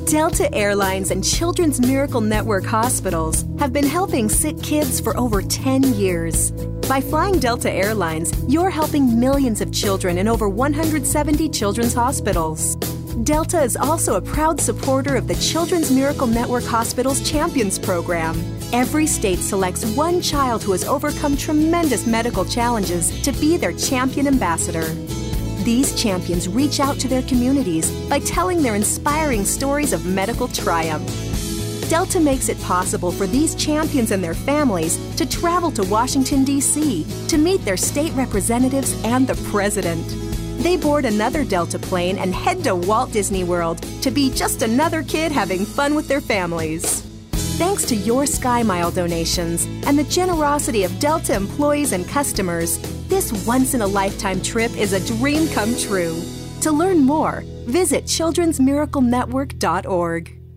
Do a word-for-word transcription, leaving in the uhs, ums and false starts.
Delta Airlines and Children's Miracle Network hospitals have been helping sick kids for over ten years. By flying Delta Airlines, you're helping millions of children in over one hundred seventy children's hospitals. Delta is also a proud supporter of the Children's Miracle Network Hospital's Champions Program. Every state selects one child who has overcome tremendous medical challenges to be their champion ambassador. These champions reach out to their communities by telling their inspiring stories of medical triumph. Delta makes it possible for these champions and their families to travel to Washington, D C to meet their state representatives and the president. They board another Delta plane and head to Walt Disney World to be just another kid having fun with their families. Thanks to your SkyMile donations and the generosity of Delta employees and customers, this once-in-a-lifetime trip is a dream come true. To learn more, visit children's miracle network dot org.